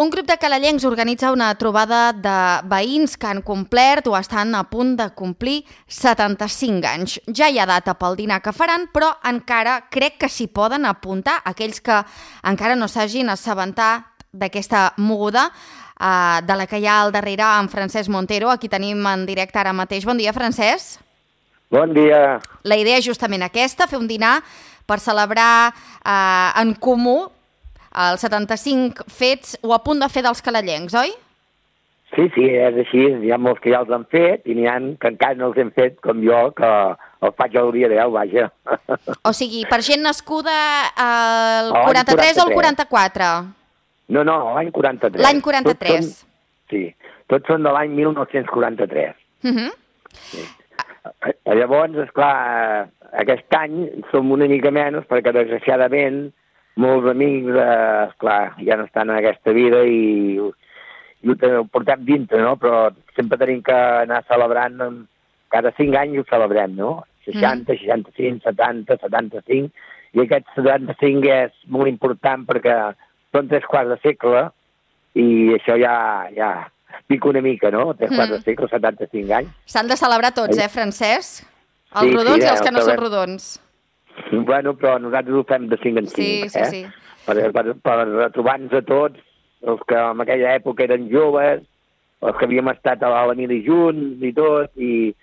Un grup de calellencs organitza una trobada de veïns que han complert o estan a punt de complir 75 anys. Ja hi ha data pel dinar que faran, però encara crec que s'hi poden apuntar aquells que encara no s'hagin assabentat d'aquesta moguda de la que hi ha al darrere amb Francesc Montero. Aquí tenim en directe ara mateix. Bon dia, Francesc. Bon dia. La idea és justament aquesta, fer un dinar per celebrar en comú els 75 fets o a punt de fer dels calellencs, oi? Sí, és així. Hi ha molts que ja els han fet i n'hi ha que encara no els hem fet, com jo, que el faig el dia 10, vaja. O sigui, per gent nascuda al 43 o al 44? No, l'any 43. L'any 43. Tots són de l'any 1943. Sí. Llavors, esclar, aquest any som una mica menys perquè, desgraciadament, molts amics, esclar, ja no estan en aquesta vida i ho portem dintre, no? Però sempre tenim que anar celebrant, cada 5 anys ho celebrem, no? 60, 65, 70, 75, i aquest 75 és molt important perquè són 3/4 de segle i això ja pica una mica, no? 3/4 de segle, 75 anys. S'han de celebrar tots, Francesc? Els rodons i els que no són rodons. Bueno, però nosaltres ho fem de 5 en 5, Sí. Per retrobar-nos a tots, els que en aquella època eren joves, els que havíem estat a la mili junts i tot, i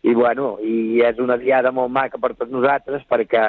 és una diada molt maca per tots nosaltres, perquè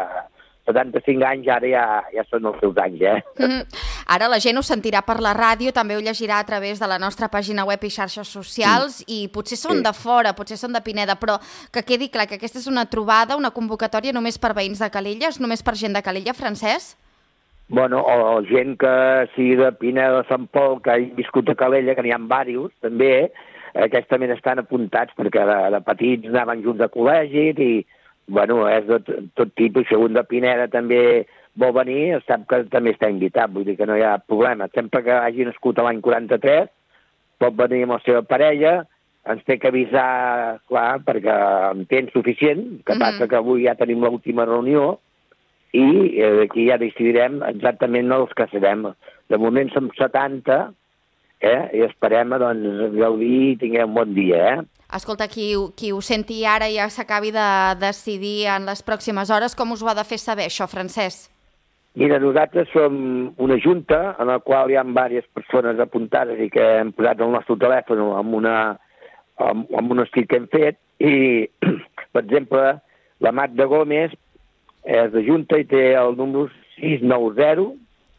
75 anys ara ja són els seus anys, Ara la gent ho sentirà per la ràdio, també ho llegirà a través de la nostra pàgina web i xarxes socials, i potser són de fora, potser són de Pineda, però que quedi clar que aquesta és una trobada, una convocatòria només per veïns de Calella, només per gent de Calella, Francesc? Bueno, o gent que sigui de Pineda de Sant Pol, que hagi viscut a Calella, que n'hi ha diversos, també, aquests també estan apuntats, perquè de petits anaven junts a col·legi, i és de tot tipus. Si un de Pineda també vol venir, sap que també està invitat, vull dir que no hi ha problema. Sempre que hagi nascut l'any 43, pot venir amb la seva parella, ens té que avisar, clar, perquè en temps suficient, que passa que avui ja tenim l'última reunió, i aquí ja decidirem exactament els que serem. De moment som 70, i esperem gaudir i tinguem un bon dia, Escolta, qui ho senti ara i ja s'acabi de decidir en les pròximes hores, com us ho ha de fer saber, això, Francesc? Mira, nosaltres som una junta en la qual hi ha diverses persones apuntades i que hem posat el nostre telèfon amb un escrit que hem fet, i, per exemple, la Magda Gómez és de junta i té el número 690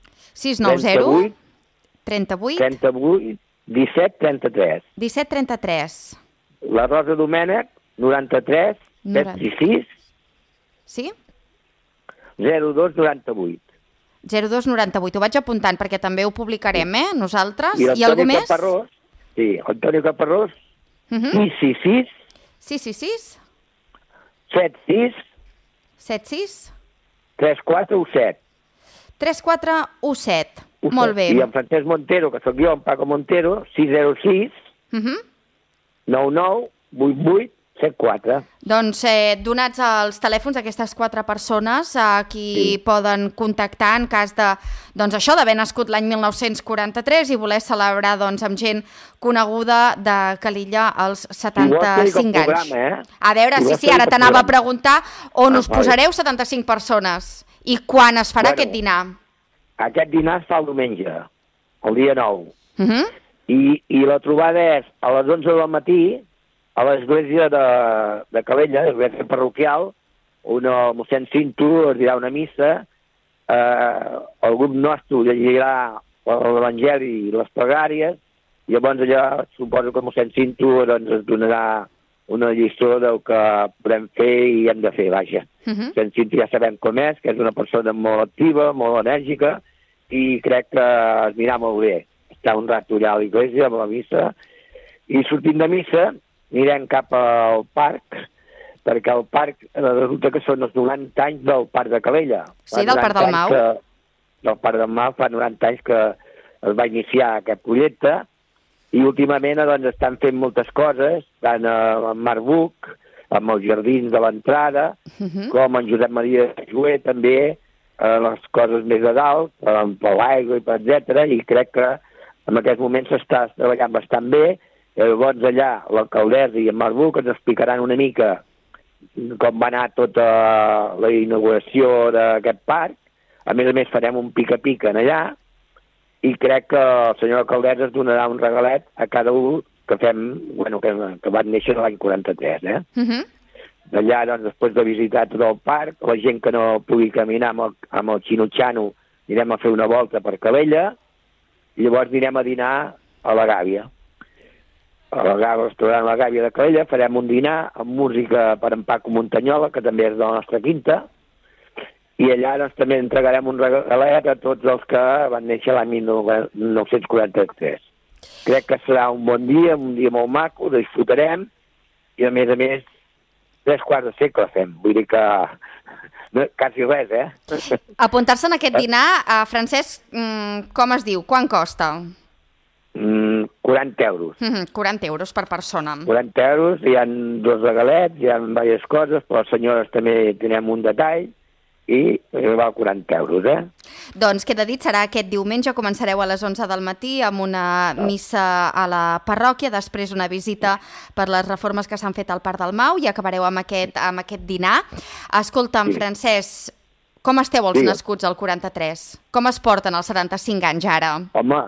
38 17 33. 17 33. La Rosa Domènech, 93 76 Sí? 02 98. 02 98. Ho vaig apuntant perquè també ho publicarem, nosaltres. I algú més? Caparrós, Antoni Caparrós, 666 666 76 76 3417. 3417. Molt bé. I en Francesc Montero, que soc jo, en Paco Montero, 606 99 88 74. Doncs donats els telèfons d'aquestes 4 persones a qui poden contactar en cas de, això d'haver nascut l'any 1943 i voler celebrar amb gent coneguda de Calella als 75 anys. A veure, sí, ara t'anava a preguntar on us posareu 75 persones i quan es farà aquest dinar. Aquest dinar es fa el diumenge, el dia 9. I la trobada és a les 11 del matí a l'església de Calella, l'església parroquial, on el mossèn Cinto es dirà una missa, el grup nostre llegirà l'Evangeli i les pregàries, i llavors allà suposo que el mossèn Cinto ens donarà una lliçó del que podem fer i hem de fer, vaja. Mossèn Cinto ja sabem com és, que és una persona molt activa, molt enèrgica, i crec que es mirà molt bé. Està un rato allà a l'església, a la missa, i sortint de missa anirem cap al parc, perquè el parc resulta que són els 90 anys del Parc de Calella. Sí, del Parc del Mau. Del Parc del Mau fa 90 anys que es va iniciar aquest projecte, i últimament estan fent moltes coses, tant en Marc Buch, amb els jardins de l'entrada, com en Josep Maria Joé també, les coses més de dalt, per l'aigua i per etcètera, i crec que en aquests moments s'està treballant bastant bé. Llavors allà l'alcaldessa i en Marc Buch ens explicaran una mica com va anar tota la inauguració d'aquest parc. A més, farem un pica-pica en allà i crec que el senyor alcaldessa ens donarà un regalet a cada un que fem, bueno, que van néixer l'any 43, Allà, doncs, després de visitar tot el parc, la gent que no pugui caminar amb el Xinutxano anirem a fer una volta per Calella i llavors anirem a dinar a la Gàbia. Al restaurant La Gàbia de Calella farem un dinar amb música per en Paco Montanyola, que també és de la nostra quinta, i allà doncs, també entregarem un regalet a tots els que van néixer l'any 1943. Crec que serà un bon dia, un dia molt maco, disfrutarem, i a més, 3/4 de segle fem. Vull dir que no, quasi res, Apuntar-se en aquest dinar, Francesc, com es diu? Quan costa? 40 euros. 40 euros per persona. 40 euros, hi ha 2 regalets, hi ha diverses coses, però les senyores també tenim un detall, i val 40 euros, Doncs queda dit, serà aquest diumenge, començareu a les 11 del matí amb una missa a la parròquia, després una visita per les reformes que s'han fet al Parc del Mau i acabareu amb aquest dinar. Escolta'm, Francesc, com esteu els nascuts al 43? Com es porten els 75 anys ara? Home,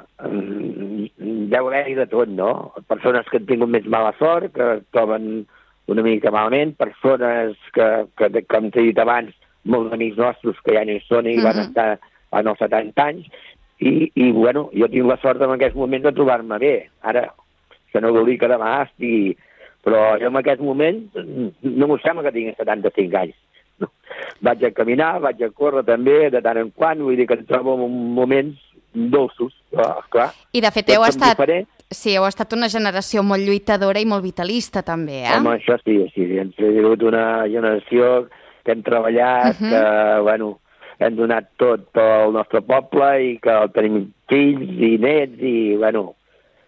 deu haver-hi de tot, no? Persones que han tingut més mala sort, que es troben una mica malament, persones que com t'he dit abans, molts amics nostres que ja no hi són i van estar en els 70 anys, i bueno, jo tinc la sort en aquests moments de trobar-me bé. Ara, això no vol dir que demà estigui... Però jo en aquests moments no m'ho sembla que tingui 75 anys. Vaig a caminar, vaig a córrer també, de tant en quant, vull dir que em trobo en moments dolços, clar. I de fet heu estat una generació molt lluitadora i molt vitalista també, Home, això sí, hem sigut una generació que hem treballat, que, bueno, hem donat tot pel nostre poble i que tenim fills i nets i, bueno,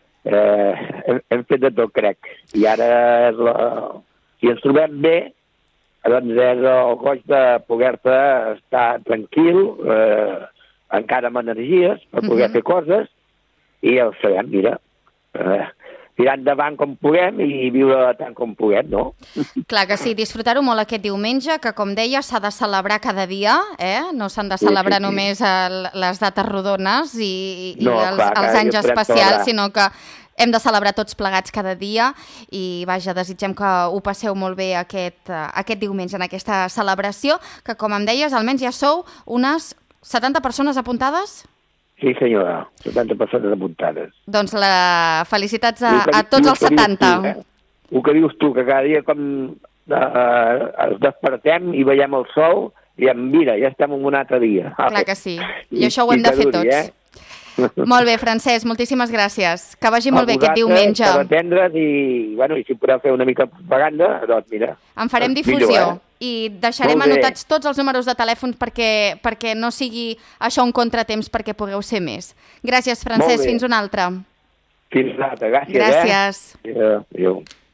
hem fet de tot, crec. I ara, si ens trobem bé, doncs és el goig de poder-te estar tranquil, encara amb energies, per poder fer coses, i ja ho sabem, mira, tirar endavant com puguem i viure tant com puguem, no? Clar que sí, disfrutar-ho molt aquest diumenge, que com deia s'ha de celebrar cada dia, no s'han de celebrar només les dates rodones i els anys especials, sinó que hem de celebrar tots plegats cada dia i, vaja, desitgem que ho passeu molt bé aquest diumenge en aquesta celebració, que, com em deies, almenys ja sou unes 70 persones apuntades? Sí, senyora, 70 persones apuntades. Doncs felicitats a tots els 70. El que dius tu, que cada dia com ens despertem i veiem el sol i mira, ja estem en un altre dia. Clar que sí, i això ho hem de fer tots. Molt bé, Francesc, moltíssimes gràcies. Que vagi molt bé aquest diumenge. A atendre's i, bueno, i si podeu fer una mica de propaganda, doncs mira. En farem difusió i deixarem anotats tots els números de telèfons perquè no sigui això un contratemps perquè pugueu ser més. Gràcies, Francesc, fins una altra. Fins una altra, gràcies. Gràcies. Adéu.